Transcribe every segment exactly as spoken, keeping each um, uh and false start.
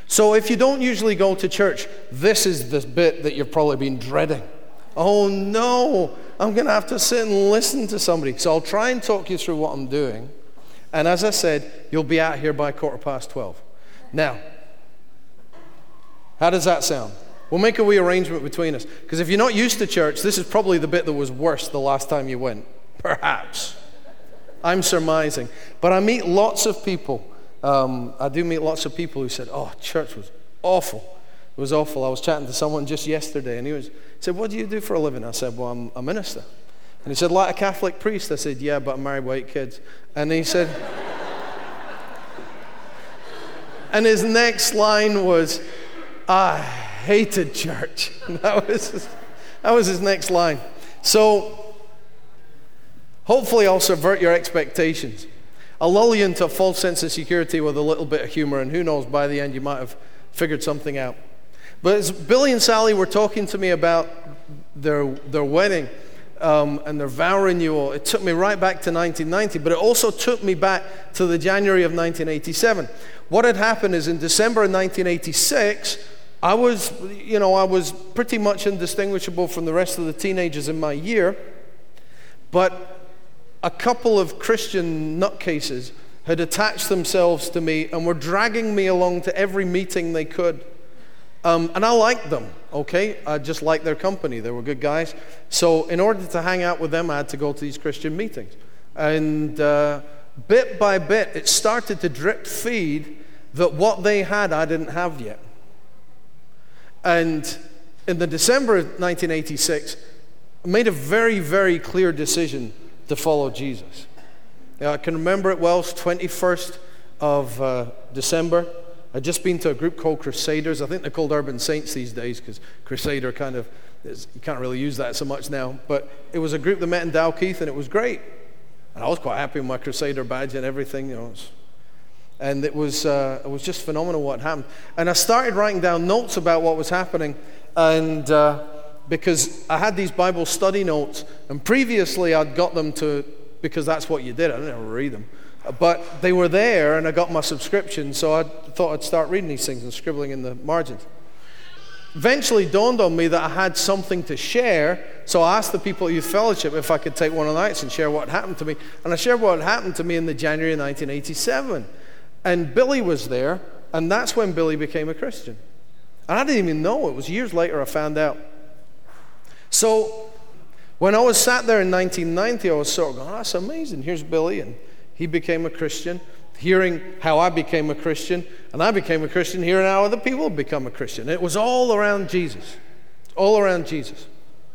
So if you don't usually go to church, this is the bit that you've probably been dreading. Oh no, I'm going to have to sit and listen to somebody. So I'll try and talk you through what I'm doing. And as I said, you'll be out here by quarter past twelve. Now, how does that sound? We'll make a wee arrangement between us. Because if you're not used to church, this is probably the bit that was worse the last time you went. Perhaps. I'm surmising. But I meet lots of people. Um, I do meet lots of people who said, oh, church was awful. It was awful. I was chatting to someone just yesterday, and he was he said, what do you do for a living? I said, well, I'm a minister. And he said, like a Catholic priest? I said, yeah, but I'm married with eight kids. And he said, and his next line was, I hated church. That was his, that was his next line. So, hopefully I'll subvert your expectations. I'll lull you into a false sense of security with a little bit of humor, and who knows, by the end you might have figured something out. But as Billy and Sally were talking to me about their their wedding um, and their vow renewal, it took me right back to nineteen ninety, but it also took me back to the January of nineteen eighty-seven. What had happened is in December of nineteen eighty-six, I was, you know, I was pretty much indistinguishable from the rest of the teenagers in my year, but a couple of Christian nutcases had attached themselves to me and were dragging me along to every meeting they could. Um, and I liked them, okay? I just liked their company. They were good guys. So in order to hang out with them, I had to go to these Christian meetings. And uh, bit by bit, it started to drip feed that what they had, I didn't have yet. And in the December of nineteen eighty-six, I made a very, very clear decision to follow Jesus. Now, I can remember it well. It's twenty-first of uh, December. I'd just been to a group called Crusaders. I think they're called Urban Saints these days because Crusader kind of, is, you can't really use that so much now. But it was a group that met in Dalkeith, and it was great. And I was quite happy with my Crusader badge and everything, you know. It was, and it was uh, it was just phenomenal what happened. And I started writing down notes about what was happening, and uh, because I had these Bible study notes, and previously I'd got them to, because that's what you did. I didn't ever read them. But they were there, and I got my subscription, so I thought I'd start reading these things and scribbling in the margins. Eventually dawned on me that I had something to share, so I asked the people at Youth Fellowship if I could take one of the nights and share what happened to me. And I shared what had happened to me in the January of nineteen eighty-seven. And Billy was there, and that's when Billy became a Christian. And I didn't even know. It was years later I found out. So when I was sat there in nineteen ninety, I was sort of going, oh, that's amazing. Here's Billy, and he became a Christian. Hearing how I became a Christian, and I became a Christian, hearing how other people have become a Christian. It was all around Jesus. All around Jesus.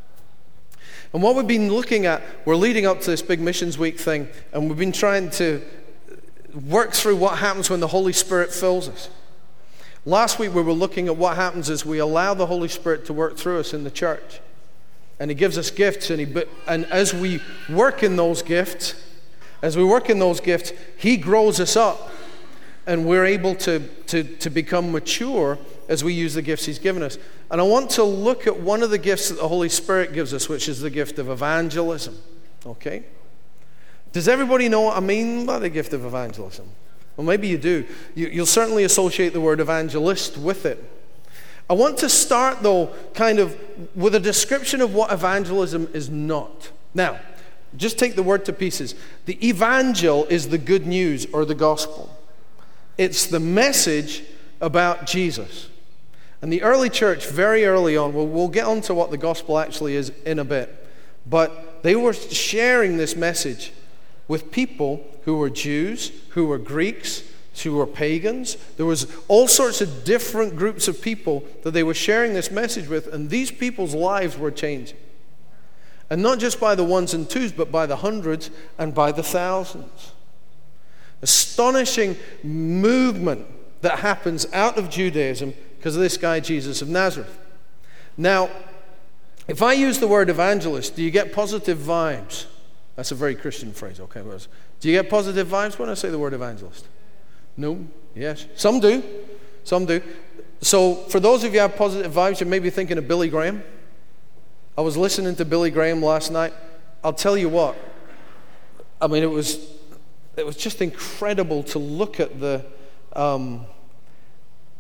And what we've been looking at, we're leading up to this big Missions Week thing, and we've been trying to work through what happens when the Holy Spirit fills us. Last week we were looking at what happens as we allow the Holy Spirit to work through us in the church. And He gives us gifts, and, he, and as we work in those gifts, as we work in those gifts, He grows us up, and we're able to, to, to become mature as we use the gifts He's given us. And I want to look at one of the gifts that the Holy Spirit gives us, which is the gift of evangelism. Okay? Does everybody know what I mean by the gift of evangelism? Well, maybe you do. You, you'll certainly associate the word evangelist with it. I want to start, though, kind of with a description of what evangelism is not. Now, just take the word to pieces. The evangel is the good news or the gospel. It's the message about Jesus. And the early church, very early on, well, we'll get on to what the gospel actually is in a bit, but they were sharing this message with people who were Jews, who were Greeks, who were pagans. There was all sorts of different groups of people that they were sharing this message with, and these people's lives were changing. And not just by the ones and twos, but by the hundreds and by the thousands. Astonishing movement that happens out of Judaism because of this guy, Jesus of Nazareth. Now, if I use the word evangelist, do you get positive vibes? That's a very Christian phrase, okay? Do you get positive vibes when I say the word evangelist? No? Yes? Some do. Some do. So, for those of you who have positive vibes, you may be thinking of Billy Graham. I was listening to Billy Graham last night. I'll tell you what. I mean, it was it was just incredible to look at the um,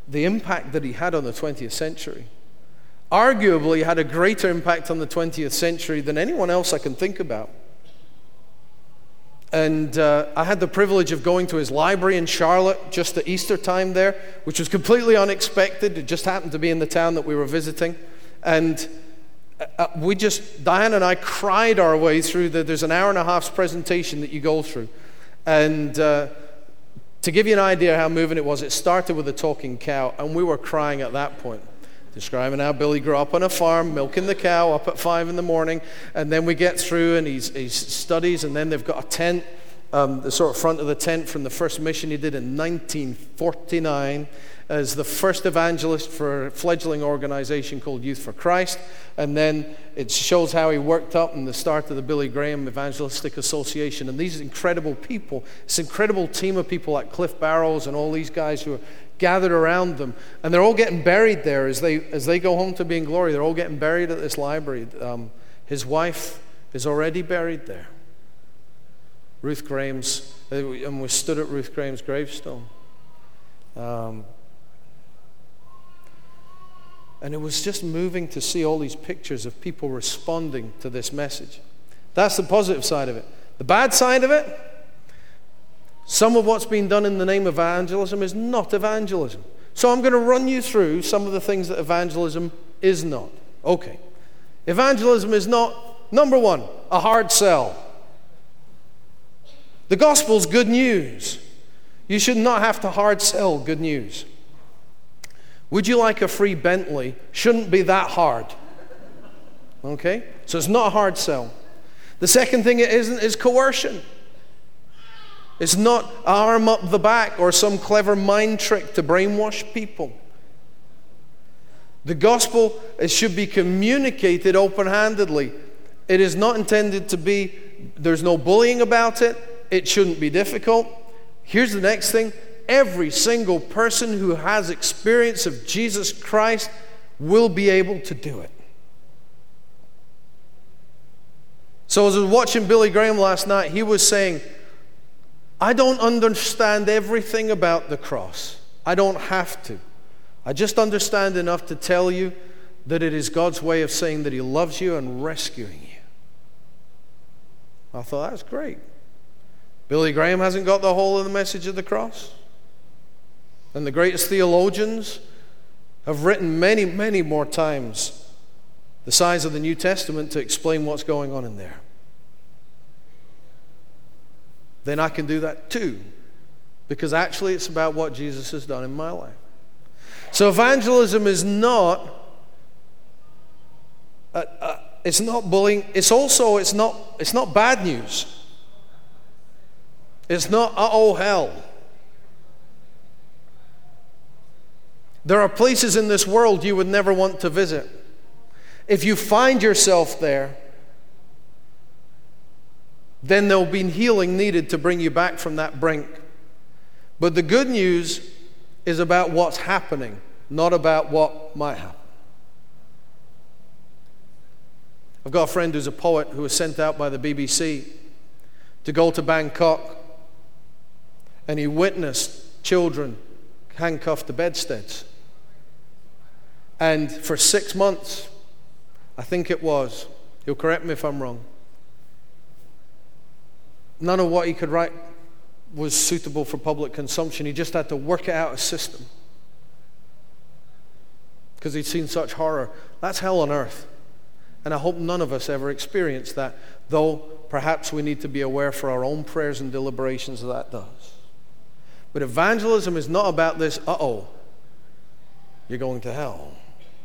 the impact that he had on the twentieth century. Arguably, he had a greater impact on the twentieth century than anyone else I can think about. And uh, I had the privilege of going to his library in Charlotte just at Easter time there, which was completely unexpected. It just happened to be in the town that we were visiting. And uh, we just, Diane and I cried our way through the, there's an hour and a half's presentation that you go through. And uh, to give you an idea how moving it was, it started with a talking cow, and we were crying at that point, describing how Billy grew up on a farm, milking the cow up at five in the morning, and then we get through and he's, he studies, and then they've got a tent, um, the sort of front of the tent from the first mission he did in nineteen forty-nine as the first evangelist for a fledgling organization called Youth for Christ, and then it shows how he worked up in the start of the Billy Graham Evangelistic Association, and these incredible people, this incredible team of people like Cliff Barrows and all these guys who are gathered around them, and they're all getting buried there as they as they go home to be in glory. They're all getting buried at this library. Um, his wife is already buried there. Ruth Graham's, and we stood at Ruth Graham's gravestone. Um, and it was just moving to see all these pictures of people responding to this message. That's the positive side of it. The bad side of it, some of what's being done in the name of evangelism is not evangelism. So I'm going to run you through some of the things that evangelism is not. Okay. Evangelism is not, number one, a hard sell. The gospel's good news. You should not have to hard sell good news. Would you like a free Bentley? Shouldn't be that hard. Okay? So it's not a hard sell. The second thing it isn't is coercion. It's not an arm up the back or some clever mind trick to brainwash people. The gospel, it should be communicated open-handedly. It is not intended to be, there's no bullying about it. It shouldn't be difficult. Here's the next thing. Every single person who has experience of Jesus Christ will be able to do it. So as I was watching Billy Graham last night, he was saying, I don't understand everything about the cross. I don't have to. I just understand enough to tell you that it is God's way of saying that he loves you and rescuing you. I thought, that's great. Billy Graham hasn't got the whole of the message of the cross. And the greatest theologians have written many, many more times the size of the New Testament to explain what's going on in there. Then I can do that too. Because actually it's about what Jesus has done in my life. So evangelism is not, uh, uh, it's not bullying. It's also, it's not, it's not bad news. It's not, uh-oh, hell. There are places in this world you would never want to visit. If you find yourself there, then there'll be healing needed to bring you back from that brink. But the good news is about what's happening, not about what might happen. I've got a friend who's a poet who was sent out by the B B C to go to Bangkok, and he witnessed children handcuffed to bedsteads. And for six months, I think it was, he'll correct me if I'm wrong, none of what he could write was suitable for public consumption. He just had to work it out a system because he'd seen such horror. That's hell on earth. And I hope none of us ever experience that, though perhaps we need to be aware for our own prayers and deliberations that that does. But evangelism is not about this, uh-oh, you're going to hell.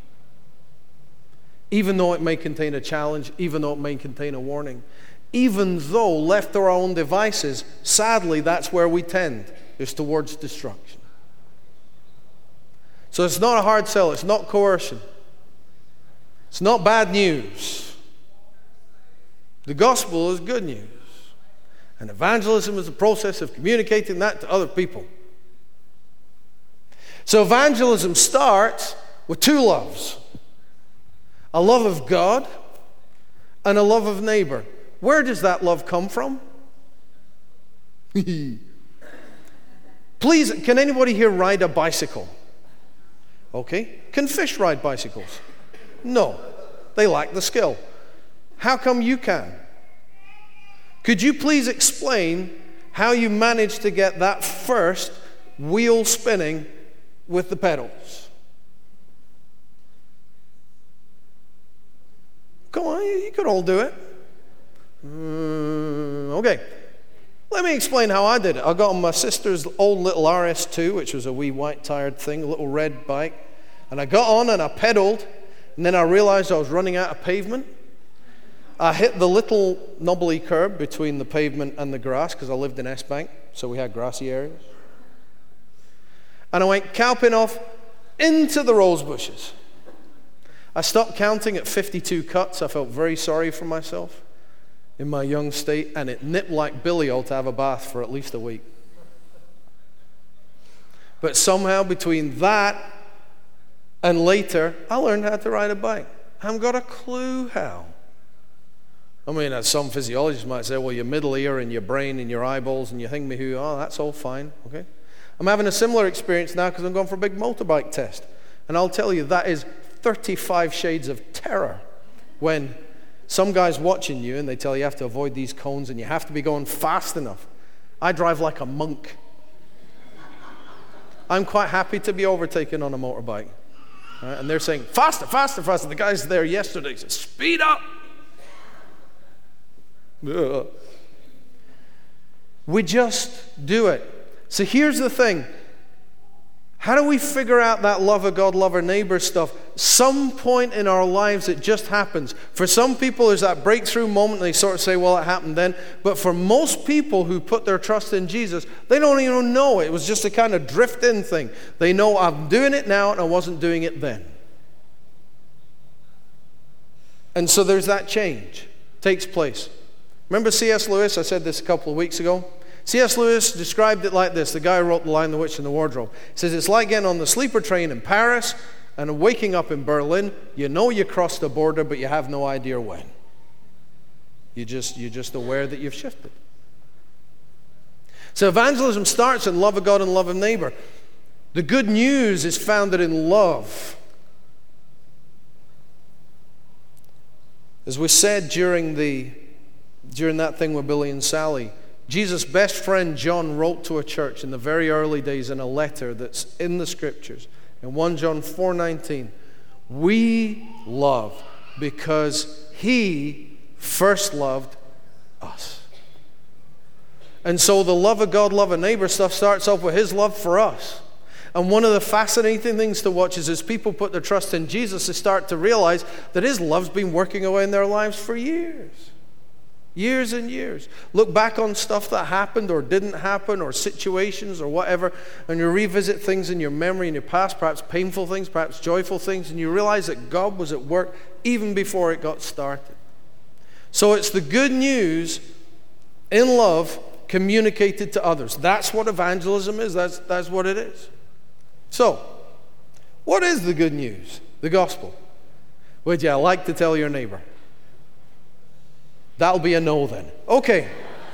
Even though it may contain a challenge, even though it may contain a warning. Even though left to our own devices, sadly, that's where we tend, is towards destruction. So it's not a hard sell. It's not coercion. It's not bad news. The gospel is good news. And evangelism is the process of communicating that to other people. So evangelism starts with two loves. A love of God and a love of neighbor. Where does that love come from? Please, can anybody here ride a bicycle? Okay? Can fish ride bicycles? No. They lack the skill. How come you can? Could you please explain how you managed to get that first wheel spinning with the pedals? Come on, you could all do it. Mm, okay. Let me explain how I did it. I got on my sister's old little R S two, which was a wee white-tired thing, a little red bike. And I got on and I pedaled, and then I realized I was running out of pavement. I hit the little knobbly curb between the pavement and the grass, because I lived in S-Bank, so we had grassy areas. And I went cowping off into the rose bushes. I stopped counting at fifty-two cuts. I felt very sorry for myself in my young state, and it nipped like billy-o to have a bath for at least a week. But somehow between that and later, I learned how to ride a bike. I haven't got a clue how. I mean, as some physiologists might say, well, your middle ear and your brain and your eyeballs and your thingy-hoo, oh, that's all fine, okay? I'm having a similar experience now because I'm going for a big motorbike test. And I'll tell you, that is thirty-five shades of terror when some guy's watching you and they tell you you have to avoid these cones and you have to be going fast enough. I drive like a monk. I'm quite happy to be overtaken on a motorbike. Right? And they're saying, faster, faster, faster. The guy's there yesterday said, speed up. Ugh. We just do it. So here's the thing. How do we figure out that love of God, love our neighbor stuff? Some point in our lives it just happens. For some people there's that breakthrough moment and they sort of say, well, it happened then. But for most people who put their trust in Jesus, they don't even know it. It was just a kind of drift in thing. They know I'm doing it now and I wasn't doing it then. And so there's that change takes place. Remember C S Lewis? I said this a couple of weeks ago. C S Lewis described it like this. The guy who wrote The Lion, the Witch, and the Wardrobe. He says, it's like getting on the sleeper train in Paris and waking up in Berlin. You know you crossed the border, but you have no idea when. You just, you're just aware that you've shifted. So evangelism starts in love of God and love of neighbor. The good news is founded in love. As we said during, the, during that thing with Billy and Sally, Jesus' best friend John wrote to a church in the very early days in a letter that's in the scriptures. In First John four nineteen, we love because he first loved us. And so the love of God, love of neighbor stuff starts off with his love for us. And one of the fascinating things to watch is as people put their trust in Jesus, they start to realize that his love's been working away in their lives for years. Years and years. Look back on stuff that happened or didn't happen or situations or whatever, and you revisit things in your memory in your past, perhaps painful things, perhaps joyful things, and you realize that God was at work even before it got started. So it's the good news in love communicated to others. That's what evangelism is. That's, that's what it is. So, what is the good news? The gospel. Would you like to tell your neighbor? That'll be a no then. Okay.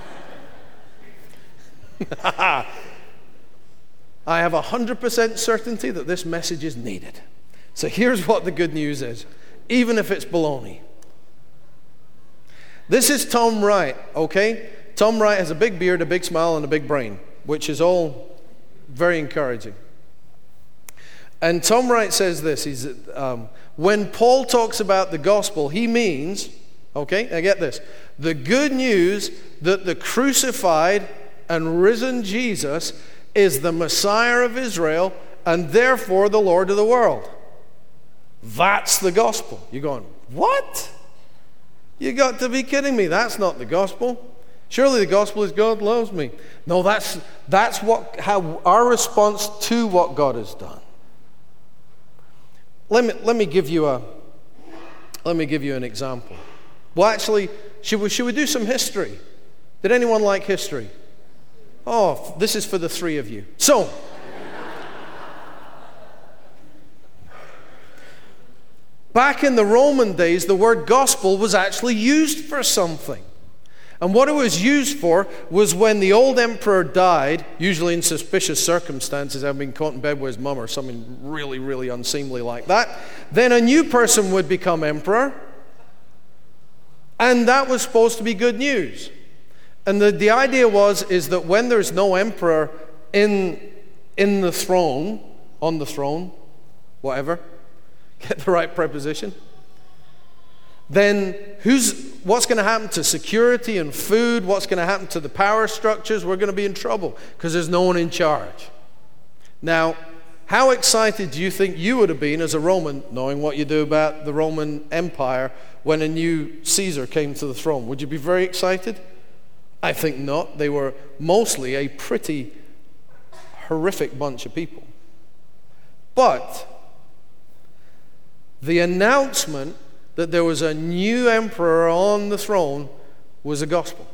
I have one hundred percent certainty that this message is needed. So here's what the good news is, even if it's baloney. This is Tom Wright, okay? Tom Wright has a big beard, a big smile, and a big brain, which is all very encouraging. And Tom Wright says this, he's, um, when Paul talks about the gospel, he means... Okay, now get this. The good news that the crucified and risen Jesus is the Messiah of Israel and therefore the Lord of the world. That's the gospel. You're going, what? You got to be kidding me. That's not the gospel. Surely the gospel is God loves me. No, that's that's what how our response to what God has done. Let me let me give you a let me give you an example. Well, actually, should we, should we do some history? Did anyone like history? Oh, this is for the three of you. So, back in the Roman days, the word gospel was actually used for something. And what it was used for was when the old emperor died, usually in suspicious circumstances, having been caught in bed with his mum or something really, really unseemly like that, then a new person would become emperor, and that was supposed to be good news. And the, the idea was is that when there's no emperor in, in the throne, on the throne, whatever, get the right preposition, then who's what's going to happen to security and food? What's going to happen to the power structures? We're going to be in trouble because there's no one in charge. Now, how excited do you think you would have been as a Roman, knowing what you do about the Roman Empire, when a new Caesar came to the throne? Would you be very excited? I think not. They were mostly a pretty horrific bunch of people. But the announcement that there was a new emperor on the throne was a gospel.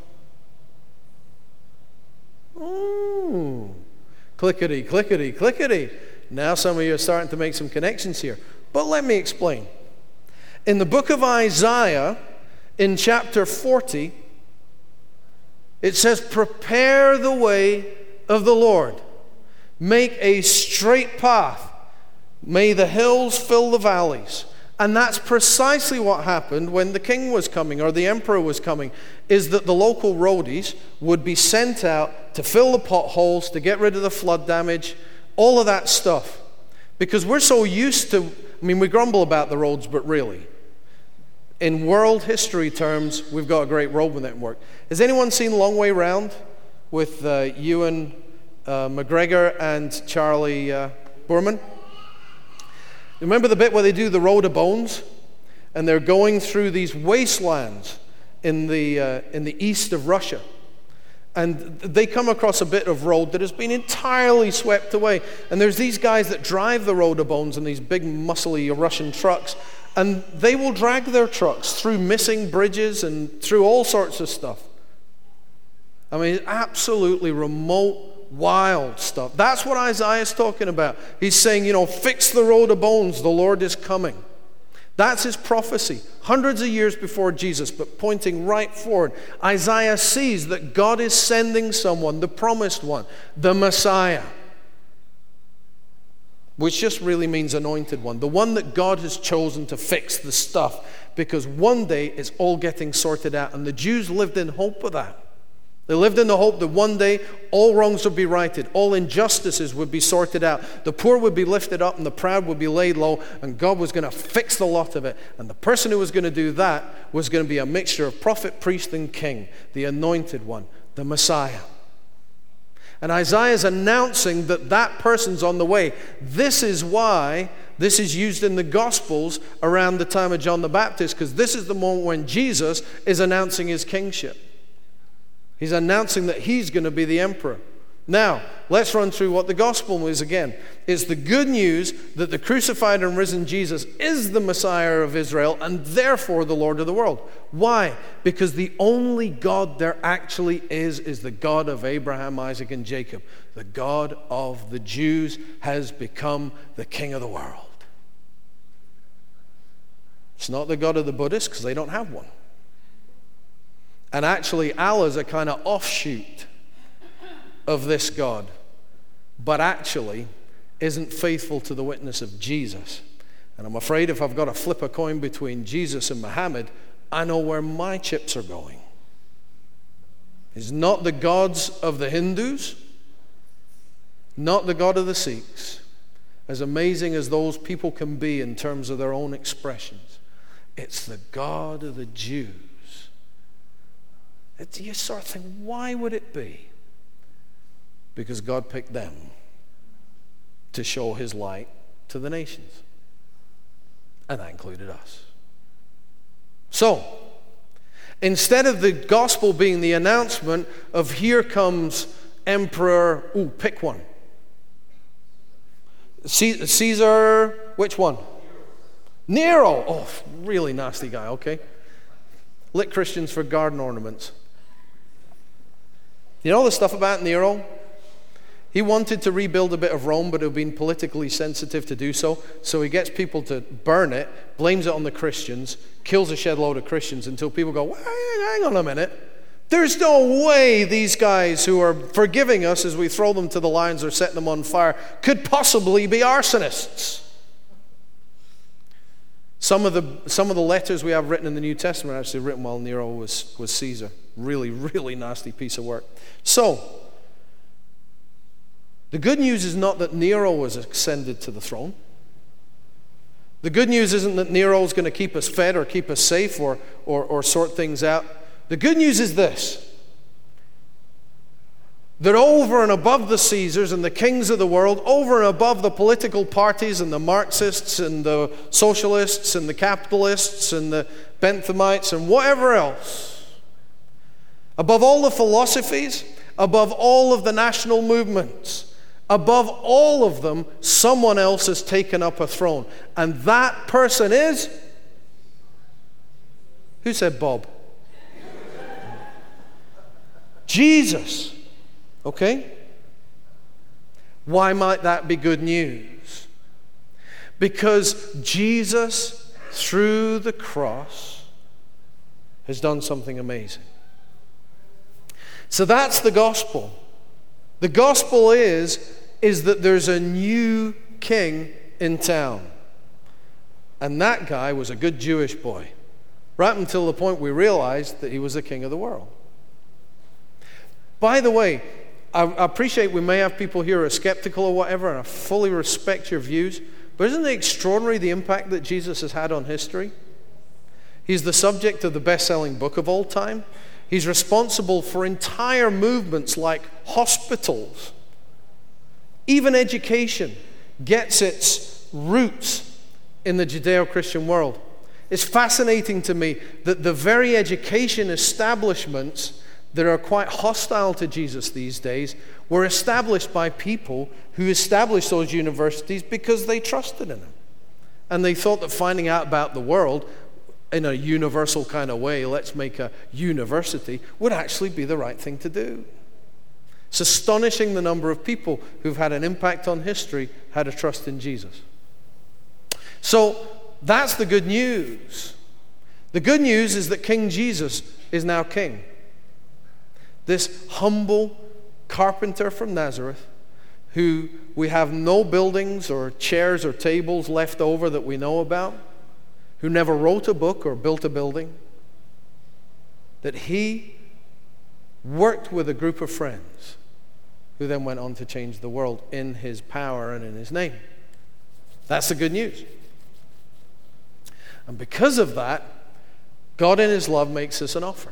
Ooh. Clickety, clickety, clickety. Now some of you are starting to make some connections here. But let me explain. In the book of Isaiah, in chapter forty, it says, "Prepare the way of the Lord. Make a straight path. May the hills fill the valleys." And that's precisely what happened when the king was coming or the emperor was coming, is that the local roadies would be sent out to fill the potholes, to get rid of the flood damage, all of that stuff. Because we're so used to, I mean, we grumble about the roads, but really, in world history terms, we've got a great road network. Has anyone seen Long Way Round with uh, Ewan uh, McGregor and Charlie uh, Boorman? Remember the bit where they do the Road of Bones? And they're going through these wastelands in the, uh, in the east of Russia. And they come across a bit of road that has been entirely swept away. And there's these guys that drive the Road of Bones in these big, muscly Russian trucks. And they will drag their trucks through missing bridges and through all sorts of stuff. I mean, absolutely remote, wild stuff. That's what Isaiah's talking about. He's saying, you know, fix the road of bones, the Lord is coming. That's his prophecy, hundreds of years before Jesus, but pointing right forward. Isaiah sees that God is sending someone, the promised one, the Messiah, which just really means anointed one, the one that God has chosen to fix the stuff, because one day it's all getting sorted out, and the Jews lived in hope of that. They lived in the hope that one day all wrongs would be righted, all injustices would be sorted out, the poor would be lifted up and the proud would be laid low, and God was going to fix the lot of it. And the person who was going to do that was going to be a mixture of prophet, priest, and king, the anointed one, the Messiah. And Isaiah is announcing that that person's on the way. This is why this is used in the Gospels around the time of John the Baptist, because this is the moment when Jesus is announcing his kingship. He's announcing that he's going to be the emperor. Now, let's run through what the gospel is again. It's the good news that the crucified and risen Jesus is the Messiah of Israel and therefore the Lord of the world. Why? Because the only God there actually is, is the God of Abraham, Isaac, and Jacob. The God of the Jews has become the King of the world. It's not the God of the Buddhists, because they don't have one. And actually, Allah's a kind of offshoot of this God, but actually isn't faithful to the witness of Jesus. And I'm afraid if I've got to flip a coin between Jesus and Muhammad, I know where my chips are going. He's not the gods of the Hindus, not the God of the Sikhs, as amazing as those people can be in terms of their own expressions. It's the God of the Jews. It's, you sort of think, why would it be? Because God picked them to show his light to the nations. And that included us. So, instead of the gospel being the announcement of here comes Emperor, ooh, pick one. Caesar, which one? Nero. Oh, really nasty guy, okay. Lit Christians for garden ornaments. You know the stuff about Nero? He wanted to rebuild a bit of Rome, but it had been politically sensitive to do so. So he gets people to burn it, blames it on the Christians, kills a shed load of Christians until people go, well, hang on a minute. There's no way these guys who are forgiving us as we throw them to the lions or set them on fire could possibly be arsonists. Some of the some of the letters we have written in the New Testament are actually written while Nero was, was Caesar. Really, really nasty piece of work. So, the good news is not that Nero was ascended to the throne. The good news isn't that Nero's going to keep us fed or keep us safe or, or, or sort things out. The good news is this, that over and above the Caesars and the kings of the world, over and above the political parties and the Marxists and the socialists and the capitalists and the Benthamites and whatever else, above all the philosophies, above all of the national movements, above all of them, someone else has taken up a throne. And that person is? Who said Bob? Jesus. Okay? Why might that be good news? Because Jesus, through the cross, has done something amazing. So that's the gospel. The gospel is, is that there's a new king in town. And that guy was a good Jewish boy. Right until the point we realized that he was the king of the world. By the way, I appreciate we may have people here who are skeptical or whatever, and I fully respect your views, but isn't it extraordinary the impact that Jesus has had on history? He's the subject of the best-selling book of all time. He's responsible for entire movements like hospitals. Even education gets its roots in the Judeo-Christian world. It's fascinating to me that the very education establishments that are quite hostile to Jesus these days were established by people who established those universities because they trusted in him. And they thought that finding out about the world in a universal kind of way, let's make a university, would actually be the right thing to do. It's astonishing the number of people who've had an impact on history had a trust in Jesus. So that's the good news. The good news is that King Jesus is now king. This humble carpenter from Nazareth, who we have no buildings or chairs or tables left over that we know about, who never wrote a book or built a building, that he worked with a group of friends who then went on to change the world in his power and in his name. That's the good news. And because of that, God in his love makes us an offer.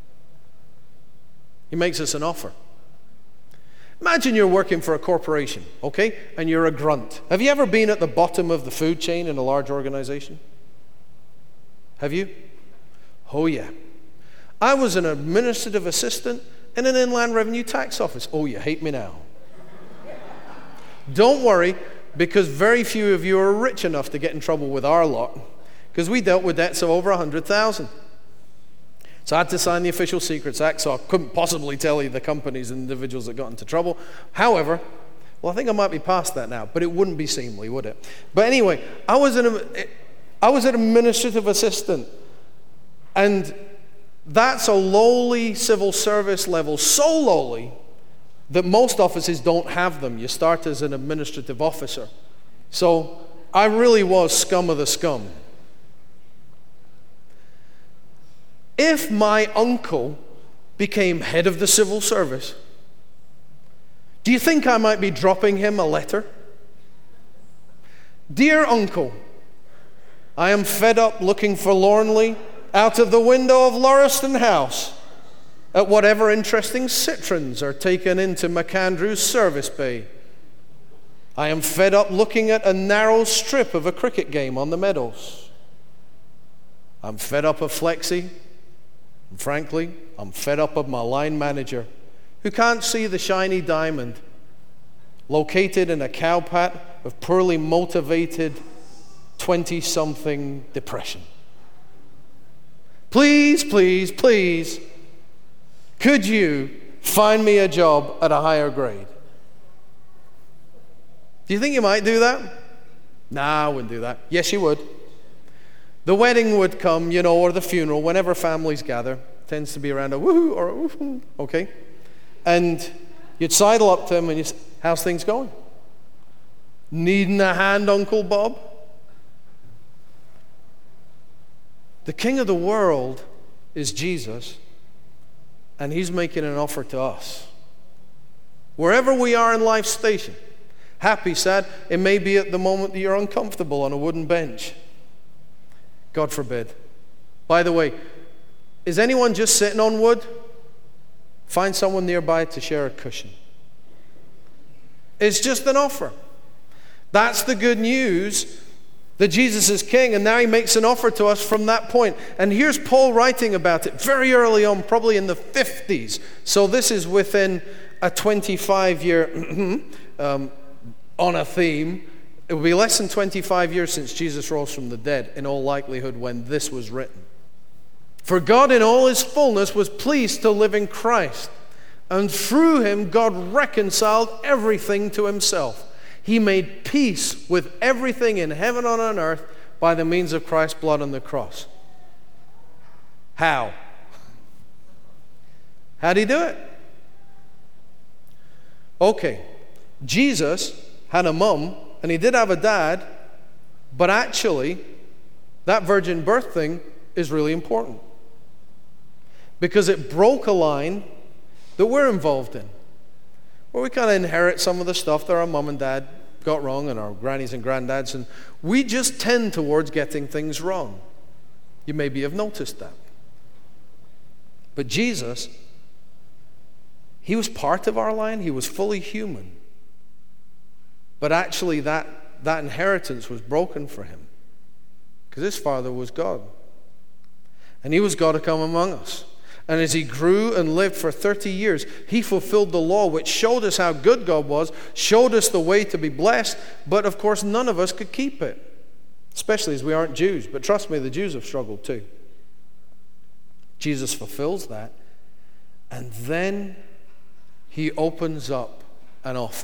He makes us an offer. Imagine you're working for a corporation, okay? And you're a grunt. Have you ever been at the bottom of the food chain in a large organization? Have you? Oh, yeah. I was an administrative assistant in an Inland Revenue Tax office. Oh, you hate me now. Don't worry, because very few of you are rich enough to get in trouble with our lot, because we dealt with debts of over one hundred thousand. So I had to sign the Official Secrets Act, so I couldn't possibly tell you the companies and individuals that got into trouble. However, well, I think I might be past that now, but it wouldn't be seemly, would it? But anyway, I was an, I was an administrative assistant, and that's a lowly civil service level, so lowly that most offices don't have them. You start as an administrative officer. So I really was scum of the scum. If my uncle became head of the civil service, do you think I might be dropping him a letter? Dear uncle, I am fed up looking forlornly out of the window of Lauriston House at whatever interesting citrons are taken into McAndrew's service bay. I am fed up looking at a narrow strip of a cricket game on the meadows. I'm fed up of Flexi. And frankly, I'm fed up of my line manager who can't see the shiny diamond located in a cowpat of poorly motivated twenty-something depression. Please, please, please, could you find me a job at a higher grade? Do you think you might do that? Nah, I wouldn't do that. Yes, you would. The wedding would come, you know, or the funeral, whenever families gather tends to be around a woohoo or a woohoo, okay? And you'd sidle up to him and you say, how's things going? Needing a hand, Uncle Bob? The king of the world is Jesus, and he's making an offer to us. Wherever we are in life's station, happy, sad, it may be at the moment that you're uncomfortable on a wooden bench. God forbid. By the way, is anyone just sitting on wood? Find someone nearby to share a cushion. It's just an offer. That's the good news that Jesus is king, and now he makes an offer to us from that point. And here's Paul writing about it very early on, probably in the fifties. So this is within a twenty-five year, um, on a theme. It will be less than twenty-five years since Jesus rose from the dead, in all likelihood, when this was written. For God in all his fullness was pleased to live in Christ, and through him God reconciled everything to himself. He made peace with everything in heaven and on earth by the means of Christ's blood on the cross. How? How'd he do it? Okay, Jesus had a mum, and he did have a dad, but actually, that virgin birth thing is really important. Because it broke a line that we're involved in, where we kind of inherit some of the stuff that our mum and dad got wrong, and our grannies and granddads, and we just tend towards getting things wrong. You maybe have noticed that. But Jesus, he was part of our line. He was fully human. But actually that, that inheritance was broken for him, because his father was God. And he was God to come among us. And as he grew and lived for thirty years, he fulfilled the law, which showed us how good God was, showed us the way to be blessed, but of course none of us could keep it, especially as we aren't Jews. But trust me, the Jews have struggled too. Jesus fulfills that, and then he opens up an offer.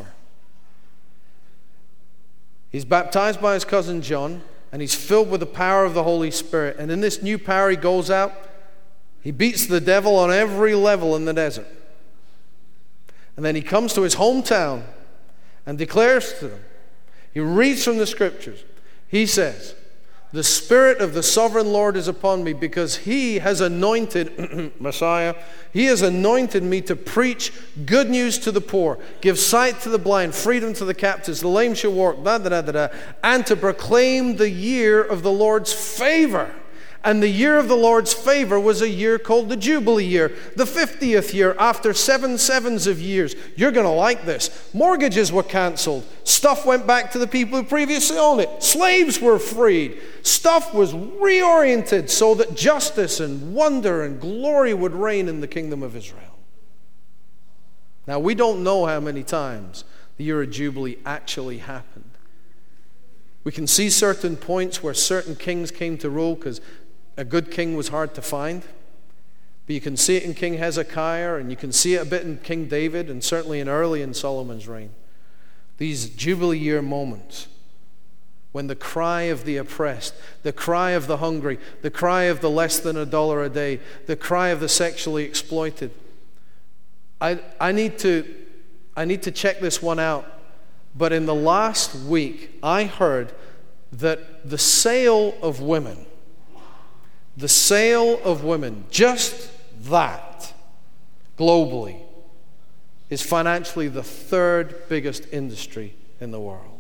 He's baptized by his cousin John, and he's filled with the power of the Holy Spirit. And in this new power, he goes out. He beats the devil on every level in the desert. And then he comes to his hometown and declares to them. He reads from the scriptures. He says, the Spirit of the sovereign Lord is upon me, because he has anointed, Messiah, he has anointed me to preach good news to the poor, give sight to the blind, freedom to the captives, the lame shall walk, da, da, da, da, da, and to proclaim the year of the Lord's favor. And the year of the Lord's favor was a year called the Jubilee year, the fiftieth year after seven sevens of years. You're going to like this. Mortgages were canceled. Stuff went back to the people who previously owned it. Slaves were freed. Stuff was reoriented so that justice and wonder and glory would reign in the kingdom of Israel. Now, we don't know how many times the year of Jubilee actually happened. We can see certain points where certain kings came to rule, because a good king was hard to find. But you can see it in King Hezekiah, and you can see it a bit in King David, and certainly in early in Solomon's reign. These Jubilee year moments, when the cry of the oppressed, the cry of the hungry, the cry of the less than a dollar a day, the cry of the sexually exploited. I, I need to, I need to check this one out. But in the last week, I heard that the sale of women, the sale of women, just that, globally, is financially the third biggest industry in the world.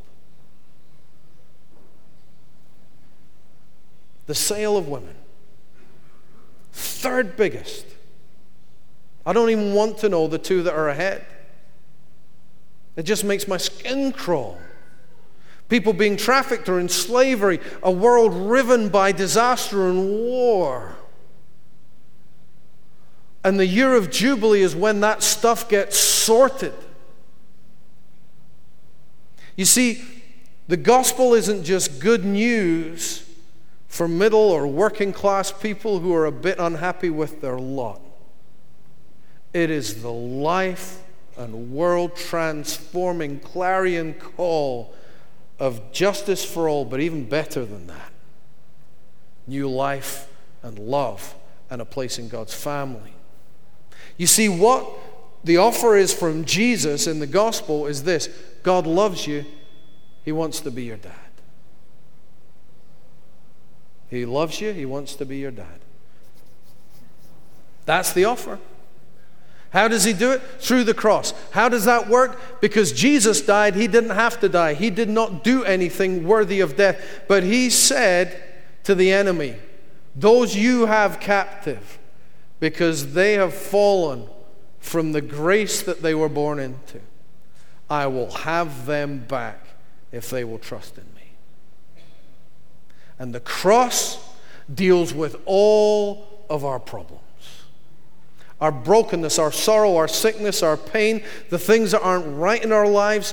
The sale of women, third biggest. I don't even want to know the two that are ahead. It just makes my skin crawl. People being trafficked or in slavery, a world riven by disaster and war. And the year of Jubilee is when that stuff gets sorted. You see, the gospel isn't just good news for middle or working class people who are a bit unhappy with their lot. It is the life and world-transforming clarion call of justice for all, but even better than that, new life and love and a place in God's family. You see, what the offer is from Jesus in the gospel is this: God loves you. He wants to be your dad. He loves you. He wants to be your dad. That's the offer. How does he do it? Through the cross. How does that work? Because Jesus died, he didn't have to die. He did not do anything worthy of death. But he said to the enemy, those you have captive, because they have fallen from the grace that they were born into, I will have them back if they will trust in me. And the cross deals with all of our problems. Our brokenness, our sorrow, our sickness, our pain, the things that aren't right in our lives.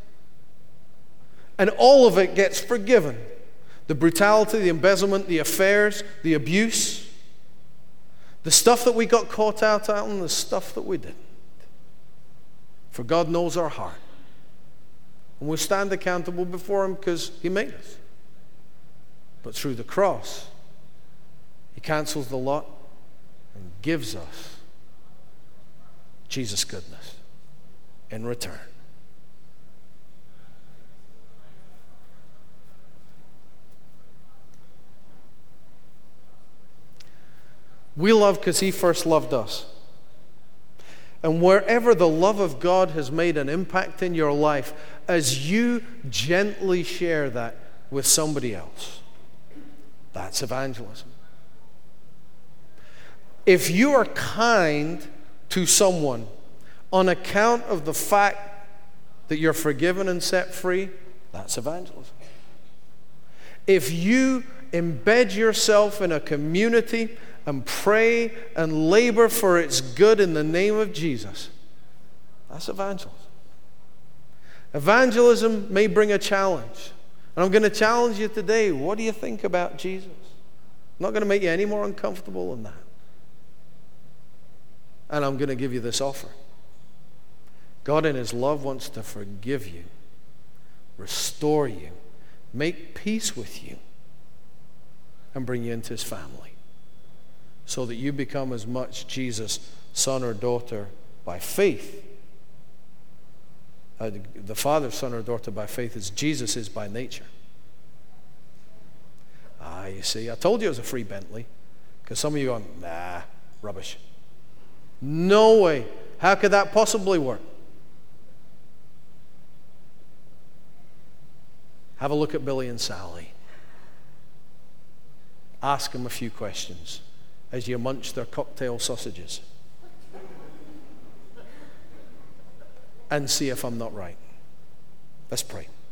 And all of it gets forgiven. The brutality, the embezzlement, the affairs, the abuse, the stuff that we got caught out on, and the stuff that we didn't. For God knows our heart. And we stand accountable before him because he made us. But through the cross, he cancels the lot and gives us Jesus' goodness in return. We love because he first loved us. And wherever the love of God has made an impact in your life, as you gently share that with somebody else, that's evangelism. If you are kind to someone on account of the fact that you're forgiven and set free, that's evangelism. If you embed yourself in a community and pray and labor for its good in the name of Jesus, that's evangelism. Evangelism may bring a challenge. And I'm going to challenge you today. What do you think about Jesus? I'm not going to make you any more uncomfortable than that. And I'm going to give you this offer. God in his love wants to forgive you, restore you, make peace with you, and bring you into his family so that you become as much Jesus' son or daughter by faith. Uh, the Father's son or daughter by faith as Jesus is by nature. Ah, you see, I told you it was a free Bentley. Because some of you are going, nah, rubbish. No way. How could that possibly work? Have a look at Billy and Sally. Ask them a few questions as you munch their cocktail sausages. And see if I'm not right. Let's pray.